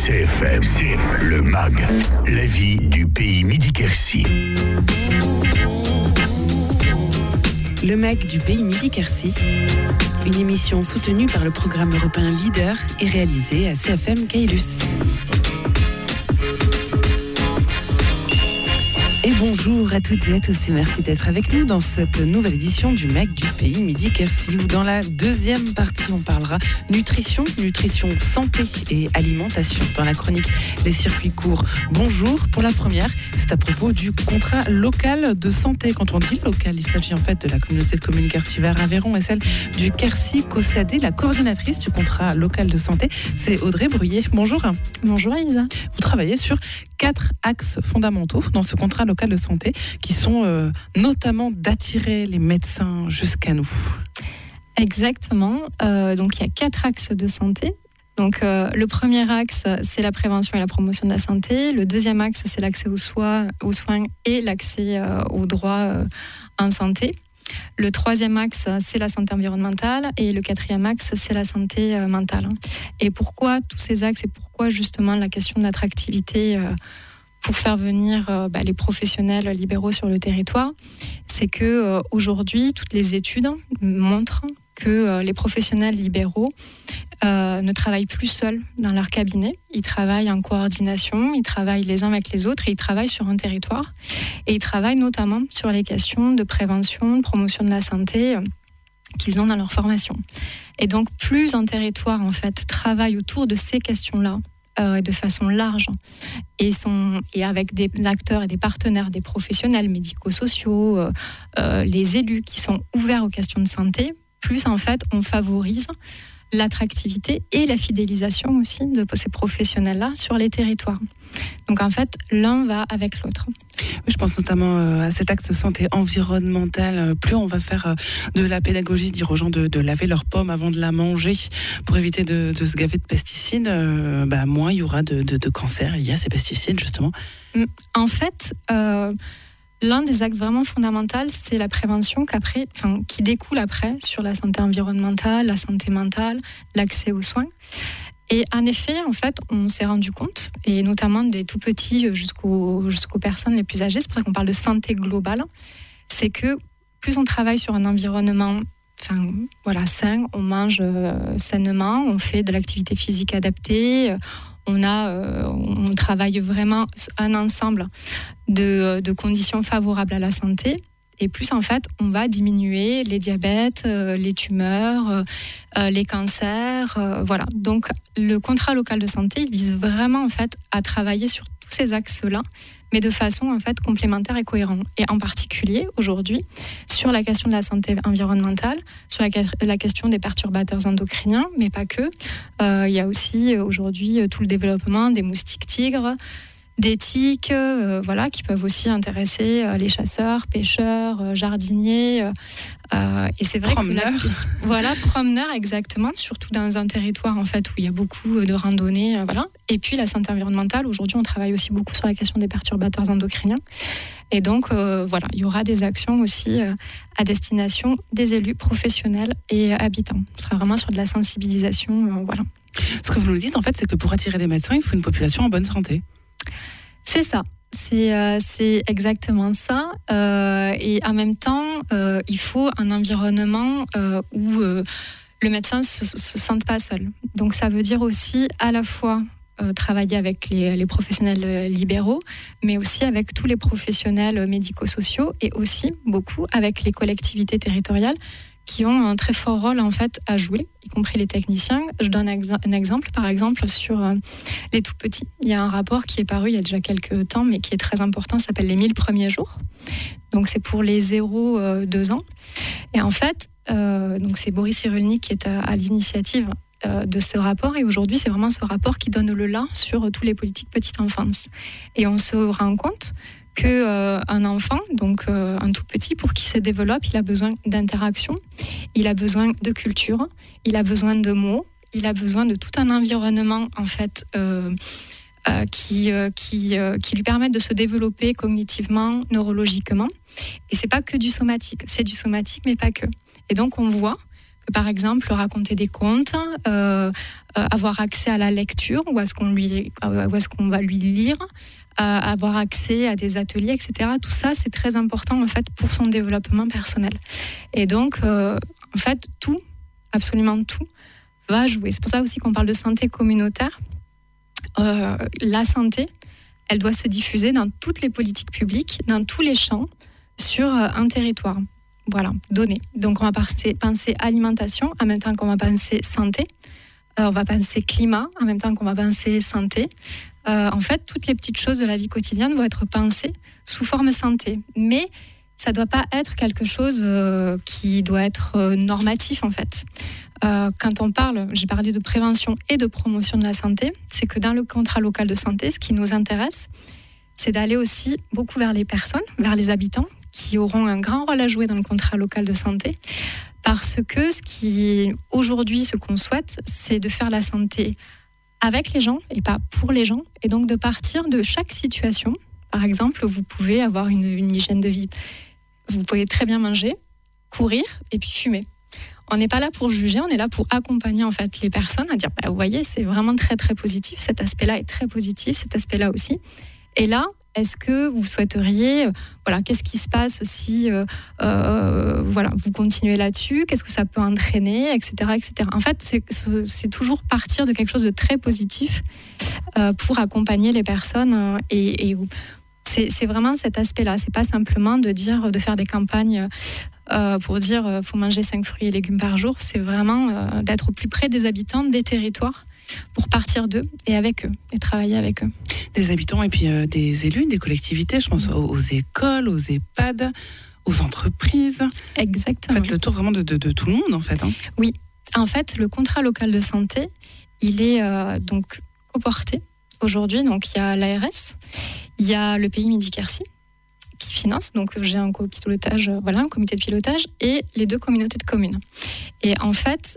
CFM, le MAG, la vie du pays Midi-Quercy. Le MAG du pays Midi-Quercy, une émission soutenue par le programme européen Leader et réalisée à CFM Caylus. Et bonjour à toutes et à tous et merci d'être avec nous dans cette nouvelle édition du MAG du pays Midi-Quercy où dans la deuxième partie on parlera nutrition, santé et alimentation. Dans la chronique Les circuits courts, bonjour. Pour la première, c'est à propos du contrat local de santé. Quand on dit local, il s'agit en fait de la communauté de communes Quercy-Vert-Aveyron et celle du Quercy-Caussade. La coordinatrice du contrat local de santé, c'est Audrey Brouillet. Bonjour. Bonjour Elisa. Vous travaillez sur 4 axes fondamentaux dans ce contrat local de santé qui sont notamment d'attirer les médecins jusqu'à nous. Exactement. Donc il y a 4 axes de santé. Donc le premier axe, c'est la prévention et la promotion de la santé. Le deuxième axe, c'est l'accès aux soins et l'accès aux droits en santé. Le troisième axe, c'est la santé environnementale et le quatrième axe, c'est la santé mentale. Et pourquoi tous ces axes et pourquoi justement la question de l'attractivité pour faire venir les professionnels libéraux sur le territoire, c'est que aujourd'hui, toutes les études montrent que les professionnels libéraux ne travaillent plus seuls dans leur cabinet. Ils travaillent en coordination, ils travaillent les uns avec les autres et ils travaillent sur un territoire. Et ils travaillent notamment sur les questions de prévention, de promotion de la santé qu'ils ont dans leur formation. Et donc, plus un territoire en fait travaille autour de ces questions-là, de façon large et avec des acteurs et des partenaires, des professionnels médico-sociaux, les élus qui sont ouverts aux questions de santé, plus en fait on favorise l'attractivité et la fidélisation aussi de ces professionnels-là sur les territoires. Donc en fait, l'un va avec l'autre. Oui, je pense notamment à cet axe santé environnementale. Plus on va faire de la pédagogie, dire aux gens de laver leurs pommes avant de la manger pour éviter de se gaver de pesticides, moins il y aura de cancer. Il y a ces pesticides justement. En fait, l'un des axes vraiment fondamentaux, c'est la prévention qui découle après sur la santé environnementale, la santé mentale, l'accès aux soins. Et en effet, en fait, on s'est rendu compte, et notamment des tout petits jusqu'aux personnes les plus âgées, c'est pour ça qu'on parle de santé globale, c'est que plus on travaille sur un environnement sain, on mange sainement, on fait de l'activité physique adaptée, on travaille vraiment un ensemble de conditions favorables à la santé. Et plus, en fait, on va diminuer les diabètes, les tumeurs, les cancers. Voilà. Donc, le contrat local de santé, il vise vraiment, en fait, à travailler sur tous ces axes-là, mais de façon, en fait, complémentaire et cohérente. Et en particulier, aujourd'hui, sur la question de la santé environnementale, sur la question des perturbateurs endocriniens, mais pas que. Il y a aussi, aujourd'hui, tout le développement des moustiques tigres, des tiques, qui peuvent aussi intéresser les chasseurs, pêcheurs, jardiniers. Et c'est vrai que promeneurs, exactement, surtout dans un territoire en fait où il y a beaucoup de randonnées, Et puis la santé environnementale. Aujourd'hui, on travaille aussi beaucoup sur la question des perturbateurs endocriniens. Et donc, il y aura des actions aussi à destination des élus professionnels et habitants. Ce sera vraiment sur de la sensibilisation, Ce que vous nous dites, en fait, c'est que pour attirer des médecins, il faut une population en bonne santé. C'est ça, c'est exactement ça. Et en même temps, il faut un environnement où le médecin ne se sente pas seul. Donc ça veut dire aussi à la fois travailler avec les professionnels libéraux, mais aussi avec tous les professionnels médico-sociaux et aussi beaucoup avec les collectivités territoriales qui ont un très fort rôle en fait à jouer, y compris les techniciens. Je donne un exemple, par exemple sur les tout petits. Il y a un rapport qui est paru il y a déjà quelques temps, mais qui est très important, ça s'appelle les 1000 premiers jours. Donc c'est pour les 0-2 ans. Et en fait, donc c'est Boris Cyrulnik qui est à l'initiative de ce rapport. Et aujourd'hui, c'est vraiment ce rapport qui donne le là sur tous les politiques petite enfance. Et on se rend compte qu'un enfant, donc un tout petit, pour qu'il se développe, il a besoin d'interaction, il a besoin de culture, il a besoin de mots, il a besoin de tout un environnement en fait qui lui permettent de se développer cognitivement, neurologiquement. Et c'est pas que du somatique, c'est du somatique mais pas que. Et donc on voit que par exemple raconter des contes, avoir accès à la lecture, où est-ce qu'on va lui lire, avoir accès à des ateliers, etc. Tout ça, c'est très important en fait pour son développement personnel. Et donc, en fait, tout, absolument tout, va jouer. C'est pour ça aussi qu'on parle de santé communautaire. La santé, elle doit se diffuser dans toutes les politiques publiques, dans tous les champs, sur un territoire. Voilà, donné. Donc on va penser alimentation en même temps qu'on va penser santé. On va penser climat en même temps qu'on va penser santé. En fait, toutes les petites choses de la vie quotidienne vont être pensées sous forme santé. Mais ça ne doit pas être quelque chose qui doit être normatif en fait. Quand on parle, j'ai parlé de prévention et de promotion de la santé, c'est que dans le contrat local de santé, ce qui nous intéresse, c'est d'aller aussi beaucoup vers les personnes, vers les habitants, qui auront un grand rôle à jouer dans le contrat local de santé, parce que aujourd'hui, ce qu'on souhaite, c'est de faire la santé avec les gens et pas pour les gens, et donc de partir de chaque situation. Par exemple, vous pouvez avoir une hygiène de vie. Vous pouvez très bien manger, courir et puis fumer. On n'est pas là pour juger, on est là pour accompagner en fait les personnes à dire vous voyez, c'est vraiment très très positif, cet aspect-là est très positif, cet aspect-là aussi. Et là, est-ce que vous souhaiteriez, qu'est-ce qui se passe si vous continuez là-dessus, qu'est-ce que ça peut entraîner, etc., etc. En fait, c'est toujours partir de quelque chose de très positif pour accompagner les personnes et c'est vraiment cet aspect-là. C'est pas simplement de faire des campagnes pour dire faut manger 5 fruits et légumes par jour. C'est vraiment d'être au plus près des habitants, des territoires, pour partir d'eux et avec eux et travailler avec eux. Des habitants et puis des élus, des collectivités, je pense aux écoles, aux EHPAD, aux entreprises. Exactement. Faites le tour vraiment de tout le monde en fait. Hein. Oui, en fait, le contrat local de santé, il est donc coporté aujourd'hui. Donc il y a l'ARS, il y a le pays Midi-Quercy qui finance, donc j'ai un comité de pilotage et les 2 communautés de communes. Et en fait,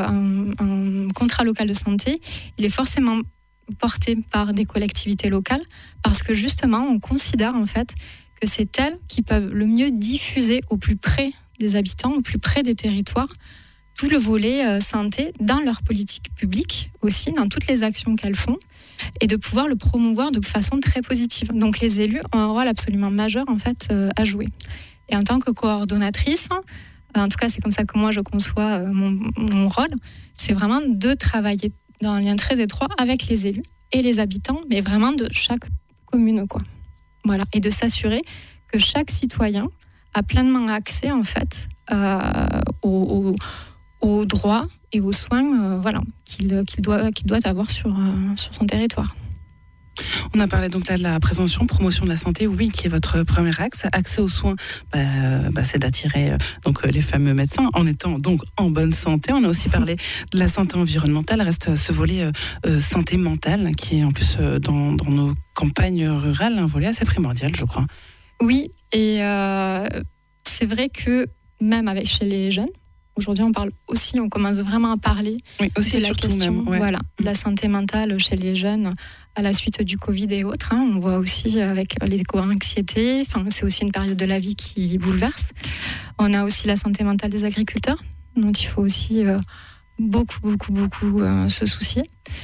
un contrat local de santé, il est forcément porté par des collectivités locales parce que justement, on considère en fait que c'est elles qui peuvent le mieux diffuser au plus près des habitants, au plus près des territoires, tout le volet santé dans leur politique publique aussi, dans toutes les actions qu'elles font, et de pouvoir le promouvoir de façon très positive. Donc les élus ont un rôle absolument majeur en fait à jouer. Et en tant que coordonnatrice, en tout cas c'est comme ça que moi je conçois mon rôle, c'est vraiment de travailler dans un lien très étroit avec les élus et les habitants, mais vraiment de chaque commune, quoi. Voilà, et de s'assurer que chaque citoyen a pleinement accès en fait aux droits et aux soins qu'il doit avoir sur son territoire. On a parlé donc là de la prévention, promotion de la santé, oui, qui est votre premier axe. Accès aux soins, c'est d'attirer donc les fameux médecins en étant donc en bonne santé. On a aussi parlé de la santé environnementale. Reste ce volet santé mentale qui est en plus dans nos campagnes rurales un volet assez primordial, je crois. Oui, et c'est vrai que même chez les jeunes, aujourd'hui, on commence vraiment à parler de la question de la santé mentale chez les jeunes à la suite du Covid et autres. Hein. On voit aussi avec l'éco-anxiété, c'est aussi une période de la vie qui bouleverse. On a aussi la santé mentale des agriculteurs, dont il faut aussi beaucoup se soucier.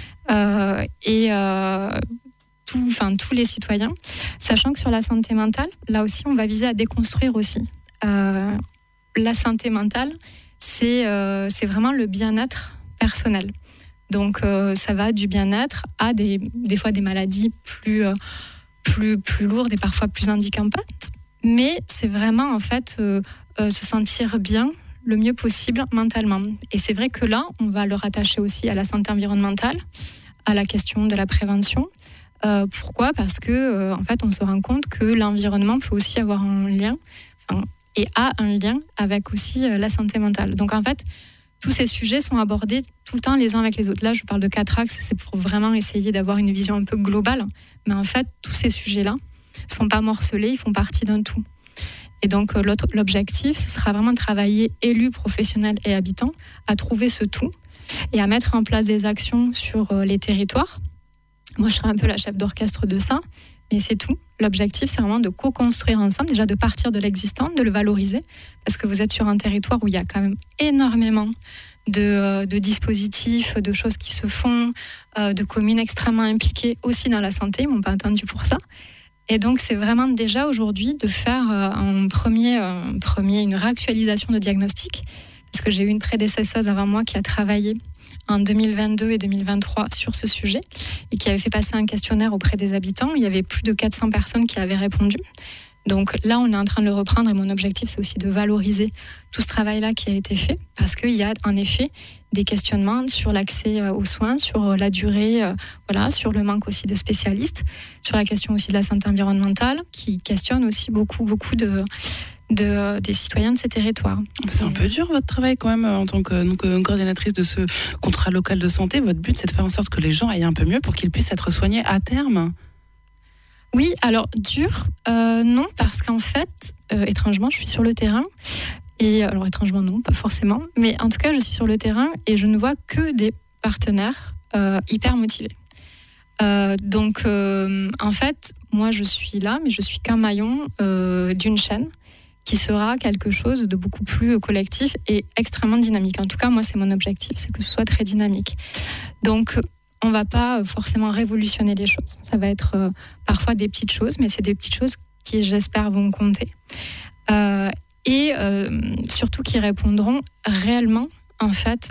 Tous les citoyens, sachant que sur la santé mentale, là aussi, on va viser à déconstruire aussi. La santé mentale, c'est vraiment le bien-être personnel. Donc ça va du bien-être à des fois des maladies plus lourdes et parfois plus handicapantes. Mais c'est vraiment en fait se sentir bien le mieux possible mentalement. Et c'est vrai que là, on va le rattacher aussi à la santé environnementale, à la question de la prévention. Pourquoi ? Parce que en fait, on se rend compte que l'environnement peut aussi avoir un lien, et a un lien avec aussi la santé mentale. Donc en fait, tous ces sujets sont abordés tout le temps les uns avec les autres. Là, je parle de 4 axes, c'est pour vraiment essayer d'avoir une vision un peu globale. Mais en fait, tous ces sujets-là ne sont pas morcelés, ils font partie d'un tout. Et donc l'objectif, ce sera vraiment de travailler élus, professionnels et habitants à trouver ce tout et à mettre en place des actions sur les territoires Moi, je serai un peu la chef d'orchestre de ça, mais c'est tout. L'objectif, c'est vraiment de co-construire ensemble, déjà de partir de l'existant, de le valoriser, parce que vous êtes sur un territoire où il y a quand même énormément de dispositifs, de choses qui se font, de communes extrêmement impliquées aussi dans la santé, ils m'ont pas attendu pour ça. Et donc, c'est vraiment déjà aujourd'hui de faire une réactualisation de diagnostic, parce que j'ai eu une prédécesseuse avant moi qui a travaillé en 2022 et 2023 sur ce sujet et qui avait fait passer un questionnaire auprès des habitants. Il y avait plus de 400 personnes qui avaient répondu. Donc là, on est en train de le reprendre et mon objectif, c'est aussi de valoriser tout ce travail-là qui a été fait parce qu'il y a en effet des questionnements sur l'accès aux soins, sur la durée, sur le manque aussi de spécialistes, sur la question aussi de la santé environnementale qui questionne aussi beaucoup des citoyens de ces territoires. C'est un peu dur votre travail quand même en tant que coordinatrice de ce contrat local de santé. Votre but, c'est de faire en sorte que les gens aillent un peu mieux pour qu'ils puissent être soignés à terme. Oui, alors dur, non, parce qu'en fait, étrangement, je suis sur le terrain. Et alors étrangement, non, pas forcément. Mais en tout cas, je suis sur le terrain et je ne vois que des partenaires hyper motivés. Donc, en fait, moi, je suis là, mais je suis qu'un maillon d'une chaîne qui sera quelque chose de beaucoup plus collectif et extrêmement dynamique. En tout cas, moi, c'est mon objectif, c'est que ce soit très dynamique. Donc, on ne va pas forcément révolutionner les choses. Ça va être parfois des petites choses, mais c'est des petites choses qui, j'espère, vont compter. Et surtout qui répondront réellement, en fait,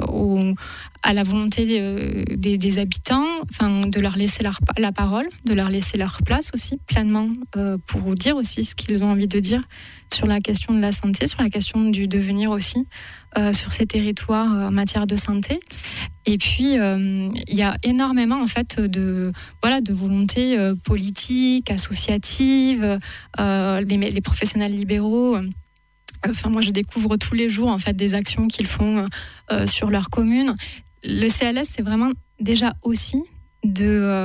à la volonté des habitants, de leur laisser la parole, de leur laisser leur place aussi, pleinement, pour dire aussi ce qu'ils ont envie de dire sur la question de la santé, sur la question du devenir aussi, sur ces territoires en matière de santé. Et puis, il y a énormément, en fait, de volonté politique, associative, les professionnels libéraux. Moi, je découvre tous les jours en fait des actions qu'ils font sur leur commune. Le CLS, c'est vraiment déjà aussi de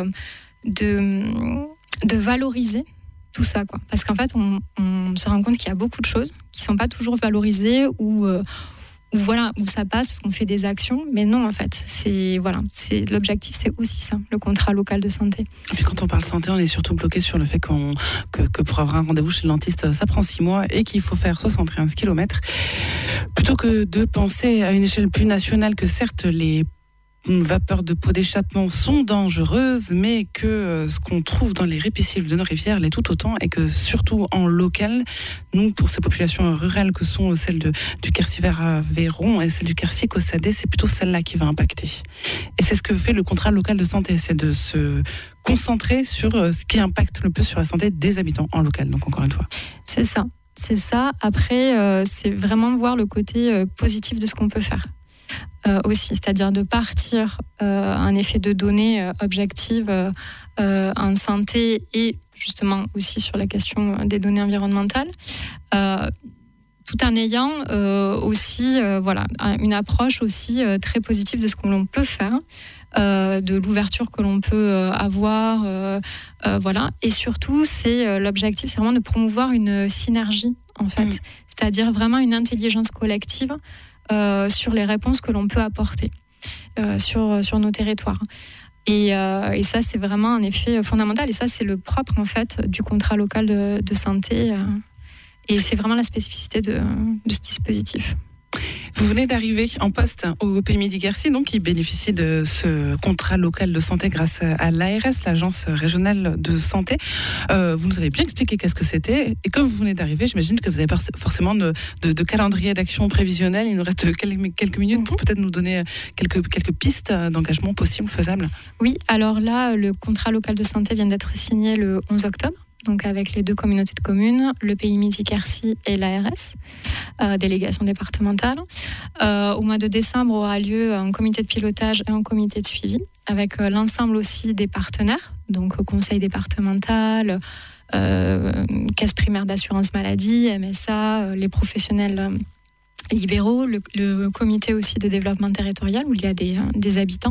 valoriser tout ça, quoi. Parce qu'en fait, on se rend compte qu'il y a beaucoup de choses qui sont pas toujours valorisées ou où ça passe parce qu'on fait des actions, mais non, en fait, c'est l'objectif, c'est aussi ça, le contrat local de santé. Et puis quand on parle santé, on est surtout bloqué sur le fait que pour avoir un rendez-vous chez le dentiste, ça prend 6 mois et qu'il faut faire 71 km. Plutôt que de penser à une échelle plus nationale que certes les vapeurs de peau d'échappement sont dangereuses, mais que ce qu'on trouve dans les récifs de nos rivières l'est tout autant, et que surtout en local, nous, pour ces populations rurales que sont celles du Quercy vers Aveyron et celles du Quercy Caussade, c'est plutôt celle-là qui va impacter. Et c'est ce que fait le contrat local de santé, c'est de se concentrer sur ce qui impacte le plus sur la santé des habitants en local, donc encore une fois. C'est ça. Après, c'est vraiment voir le côté positif de ce qu'on peut faire. Aussi, c'est-à-dire de partir un effet de données objectives en santé et justement aussi sur la question des données environnementales, tout en ayant aussi une approche aussi très positive de ce que l'on peut faire, de l'ouverture que l'on peut avoir, et surtout l'objectif, c'est vraiment de promouvoir une synergie en fait, c'est-à-dire vraiment une intelligence collective sur les réponses que l'on peut apporter sur nos territoires. Et ça, c'est vraiment un effet fondamental. Et ça, c'est le propre, en fait, du contrat local de santé. Et c'est vraiment la spécificité de ce dispositif. Vous venez d'arriver en poste au Pays Midi-Quercy, donc qui bénéficie de ce contrat local de santé grâce à l'ARS, l'Agence régionale de santé. Vous nous avez bien expliqué qu'est-ce que c'était. Et comme vous venez d'arriver, j'imagine que vous avez forcément de calendrier d'action prévisionnel. Il nous reste quelques minutes pour peut-être nous donner quelques pistes d'engagement possibles, faisables. Oui, alors là, le contrat local de santé vient d'être signé le 11 octobre. Donc avec les 2 communautés de communes, le Pays Midi-Quercy et l'ARS, délégation départementale. Au mois de décembre aura lieu un comité de pilotage et un comité de suivi, avec l'ensemble aussi des partenaires, donc conseil départemental, caisse primaire d'assurance maladie, MSA, les professionnels libéraux, le comité aussi de développement territorial où il y a des habitants.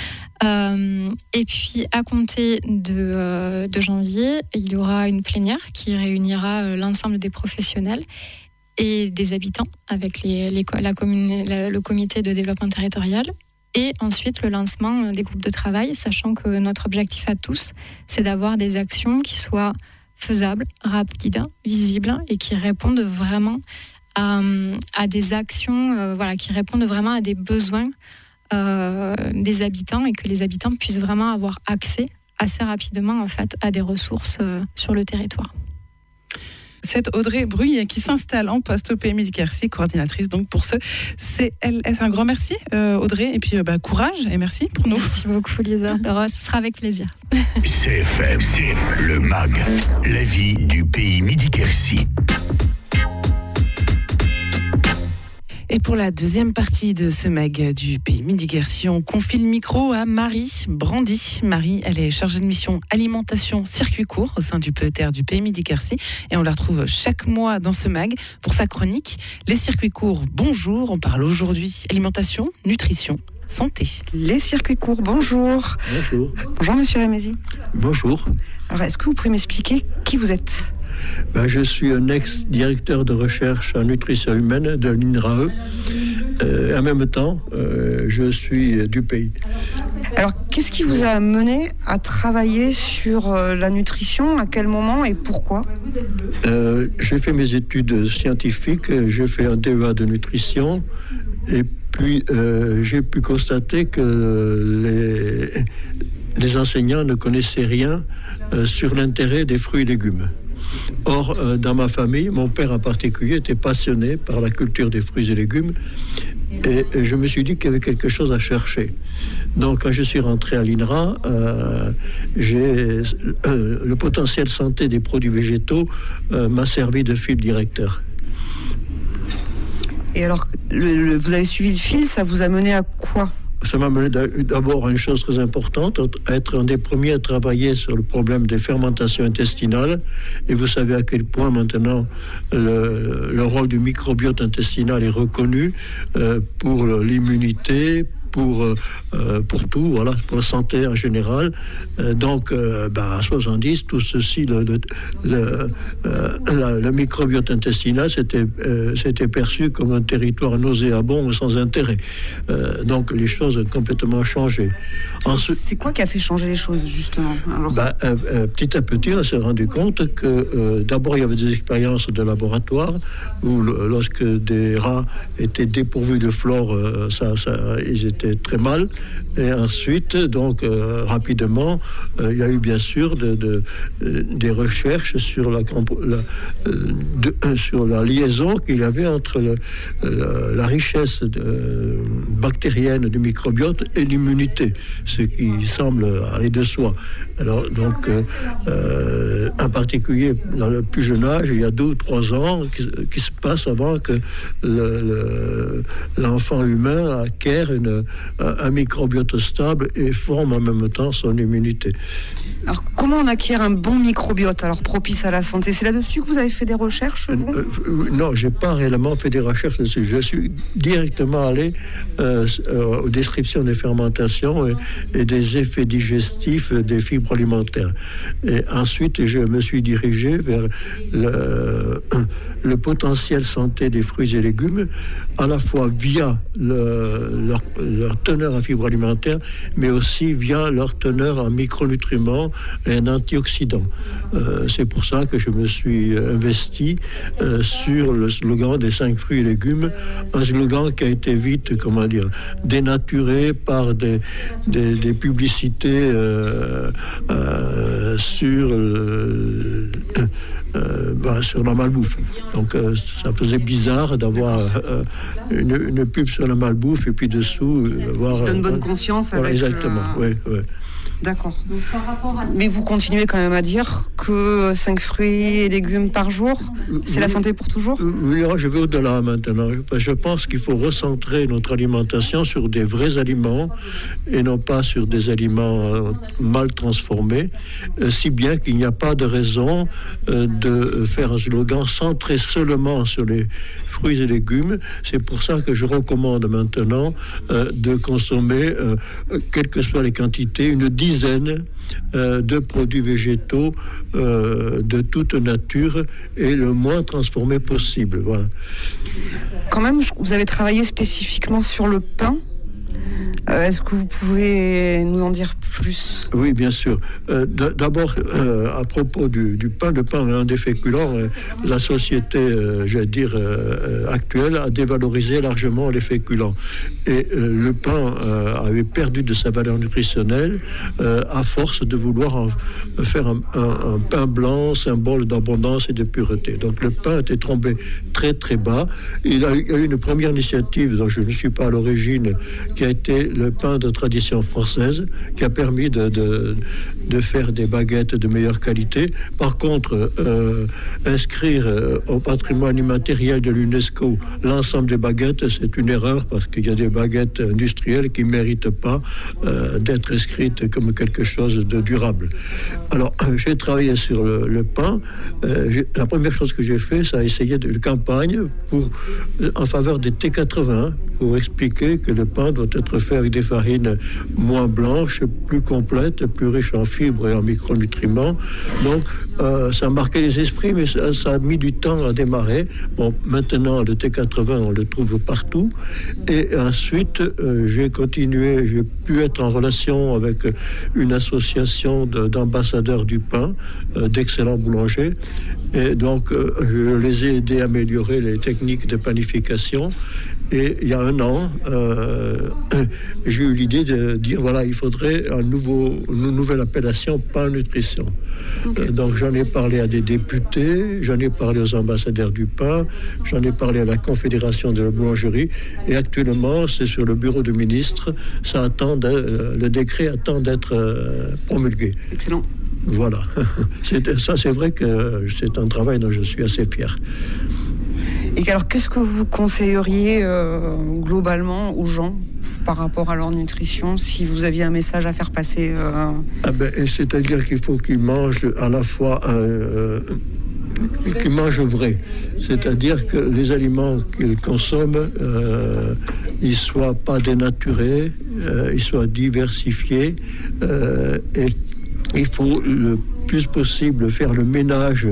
Et puis à compter de janvier, il y aura une plénière qui réunira l'ensemble des professionnels et des habitants avec le comité de développement territorial. Et ensuite, le lancement des groupes de travail, sachant que notre objectif à tous, c'est d'avoir des actions qui soient faisables, rapides, visibles et qui répondent vraiment à des actions qui répondent vraiment à des besoins des habitants et que les habitants puissent vraiment avoir accès assez rapidement en fait, à des ressources sur le territoire. C'est Audrey Bruy qui s'installe en poste au Pays Midi-Quercy, coordinatrice donc pour ce CLS. Un grand merci Audrey, et puis courage et merci pour nous. Merci beaucoup Lisa, ce sera avec plaisir. CFM, le MAG, la vie du Pays Midi-Quercy. Et pour la deuxième partie de ce MAG du Pays Midi-Quercy, on confie le micro à Marie Brandy. Marie, elle est chargée de mission alimentation circuit court au sein du PETR du Pays Midi-Quercy et on la retrouve chaque mois dans ce MAG pour sa chronique Les circuits courts, bonjour. On parle aujourd'hui alimentation, nutrition, santé. Les circuits courts, bonjour. Bonjour. Bonjour Monsieur Rémézy. Bonjour. Alors, est-ce que vous pouvez m'expliquer qui vous êtes ? Je suis un ex-directeur de recherche en nutrition humaine de l'INRAE. En même temps, je suis du pays. Alors, qu'est-ce qui vous a mené à travailler sur la nutrition ? À quel moment et pourquoi ? J'ai fait mes études scientifiques, j'ai fait un DEA de nutrition et puis j'ai pu constater que les enseignants ne connaissaient rien sur l'intérêt des fruits et légumes. Or, dans ma famille, mon père en particulier était passionné par la culture des fruits et légumes et je me suis dit qu'il y avait quelque chose à chercher. Donc, quand je suis rentré à l'INRA, le potentiel santé des produits végétaux m'a servi de fil directeur. Et alors, vous avez suivi le fil, ça vous a mené à quoi ? Ça m'a mené d'abord à une chose très importante, à être un des premiers à travailler sur le problème des fermentations intestinales. Et vous savez à quel point maintenant le rôle du microbiote intestinal est reconnu pour l'immunité, pour tout, voilà, pour la santé en général. Donc, à 70, tout ceci, le microbiote intestinal, c'était perçu comme un territoire nauséabond sans intérêt. Donc, les choses ont complètement changé. Ensuite, c'est quoi qui a fait changer les choses, justement ? Alors... petit à petit, on s'est rendu compte que d'abord, il y avait des expériences de laboratoire où, lorsque des rats étaient dépourvus de flore, ils étaient très mal. Et ensuite, donc, rapidement, il y a eu bien sûr des recherches sur la liaison qu'il y avait entre la richesse bactérienne du microbiote et l'immunité, ce qui semble aller de soi. Alors, donc, en particulier dans le plus jeune âge, il y a 2 ou 3 ans, qui se passe avant que l'enfant humain acquiert un microbiote stable et forme en même temps son immunité. Alors, comment on acquiert un bon microbiote, alors propice à la santé ? C'est là-dessus que vous avez fait des recherches, vous ? Non, je n'ai pas réellement fait des recherches là-dessus. Je suis directement allé aux descriptions des fermentations et des effets digestifs des fibres alimentaires. Et ensuite, je me suis dirigé vers le potentiel santé des fruits et légumes, à la fois via leur teneur en fibres alimentaires, mais aussi via leur teneur en micronutriments et en antioxydants. C'est pour ça que je me suis investi sur le slogan des 5 fruits et légumes, un slogan qui a été vite, dénaturé par des publicités sur la malbouffe. Donc ça faisait bizarre d'avoir une pub sur la malbouffe et puis dessous voir. Qui donne bonne conscience. Voilà, avec exactement. Oui. D'accord. Donc, mais vous continuez quand même à dire que 5 fruits et légumes par jour, c'est la santé pour toujours ? Oui, je vais au-delà maintenant. Je pense qu'il faut recentrer notre alimentation sur des vrais aliments et non pas sur des aliments mal transformés, si bien qu'il n'y a pas de raison de faire un slogan centré seulement sur les fruits et légumes. C'est pour ça que je recommande maintenant de consommer, quelles que soient les quantités, une dizaine de produits végétaux de toute nature et le moins transformés possible. Voilà. Quand même, vous avez travaillé spécifiquement sur le pain. Est-ce que vous pouvez nous en dire plus ? Oui, bien sûr. D'abord, à propos du pain, le pain est un des féculents. La société, actuelle a dévalorisé largement les féculents. Et le pain avait perdu de sa valeur nutritionnelle à force de vouloir faire un pain blanc, symbole d'abondance et de pureté. Donc le pain était tombé très très bas. Il y a eu une première initiative dont je ne suis pas à l'origine, qui a été le pain de tradition française, qui a permis de faire des baguettes de meilleure qualité. Par contre, inscrire au patrimoine immatériel de l'UNESCO l'ensemble des baguettes, c'est une erreur, parce qu'il y a des baguettes industrielles qui ne méritent pas d'être inscrites comme quelque chose de durable. Alors, j'ai travaillé sur le pain. La première chose que j'ai fait, c'est essayer une campagne en faveur des T80, pour expliquer que le pain doit être fait avec des farines moins blanches, plus complètes, plus riches en fibres et en micronutriments. Donc, ça a marqué les esprits, mais ça a mis du temps à démarrer. Bon, maintenant, le T80, on le trouve partout. Et ensuite, j'ai continué, j'ai pu être en relation avec une association d'ambassadeurs du pain, d'excellents boulangers. Et donc, je les ai aidés à améliorer les techniques de panification. Et il y a un an, j'ai eu l'idée de dire, voilà, il faudrait une nouvelle appellation pain nutrition. Okay. Donc j'en ai parlé à des députés, j'en ai parlé aux ambassadeurs du pain, j'en ai parlé à la Confédération de la boulangerie, et actuellement c'est sur le bureau du ministre, le décret attend d'être promulgué. Excellent. Voilà. C'est vrai que c'est un travail dont je suis assez fier. Et alors, qu'est-ce que vous conseilleriez globalement aux gens par rapport à leur nutrition, si vous aviez un message à faire passer c'est-à-dire qu'il faut qu'ils mangent à la fois qu'ils mangent vrai. C'est-à-dire que les aliments qu'ils consomment, ils soient pas dénaturés, ils soient diversifiés, et il faut le plus possible faire le ménage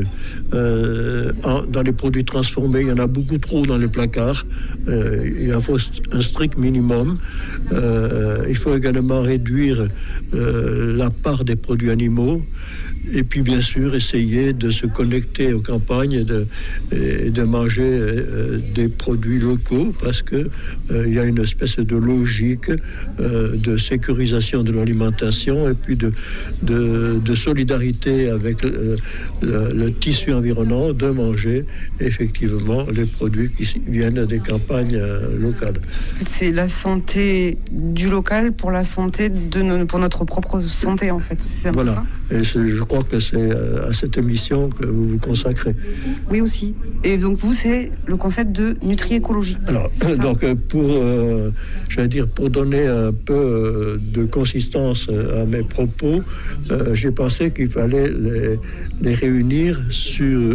dans les produits transformés. Il y en a beaucoup trop dans les placards. Il faut un strict minimum. Il faut également réduire la part des produits animaux. Et puis bien sûr essayer de se connecter aux campagnes et de manger des produits locaux, parce que il y a une espèce de logique de sécurisation de l'alimentation et puis de solidarité avec le tissu environnant, de manger effectivement les produits qui viennent des campagnes locales. En fait, c'est la santé du local pour la santé pour notre propre santé, en fait. C'est un peu ça. Et je crois que c'est à cette émission que vous vous consacrez. Oui, aussi. Et donc, vous, c'est le concept de nutri-écologie. Alors, donc, pour donner un peu de consistance à mes propos, j'ai pensé qu'il fallait les réunir sur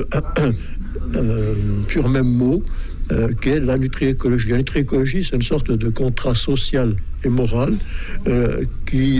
un même mot, qui est la nutri-écologie. La nutri-écologie, c'est une sorte de contrat social et moral qui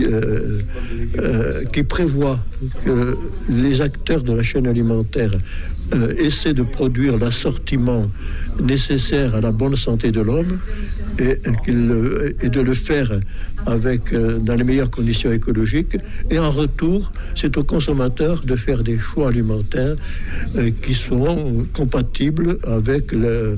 prévoit que les acteurs de la chaîne alimentaire essaient de produire l'assortiment nécessaire à la bonne santé de l'homme et de le faire dans les meilleures conditions écologiques. Et en retour, c'est aux consommateurs de faire des choix alimentaires qui sont compatibles avec le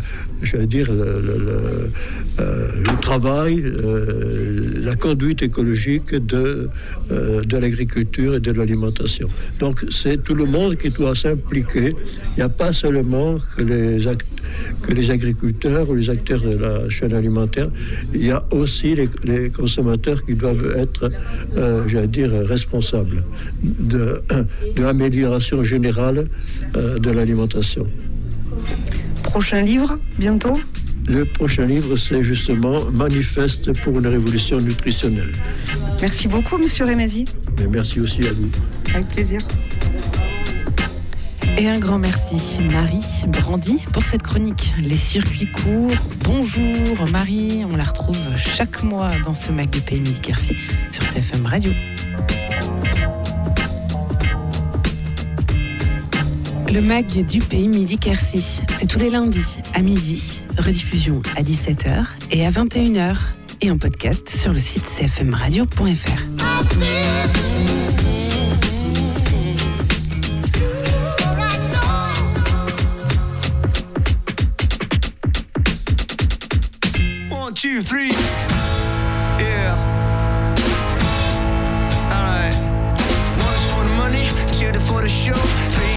travail, la conduite écologique de l'agriculture et de l'alimentation. Donc c'est tout le monde qui doit s'impliquer. Il n'y a pas seulement que les agriculteurs ou les acteurs de la chaîne alimentaire, il y a aussi les consommateurs qui doivent être, responsables de l'amélioration générale de l'alimentation. Prochain livre, bientôt ? Le prochain livre, c'est justement Manifeste pour une révolution nutritionnelle. Merci beaucoup, monsieur Rémézy. Et merci aussi à vous. Avec plaisir. Et un grand merci, Marie Brandy, pour cette chronique. Les circuits courts. Bonjour, Marie. On la retrouve chaque mois dans ce MAG du Pays Midi-Quercy sur CFM Radio. Le MAG du Pays Midi-Quercy, c'est tous les lundis à midi, rediffusion à 17h et à 21h. et en podcast sur le site cfmradio.fr. One, two, three. Yeah. Alright. One's for the money, two for the show.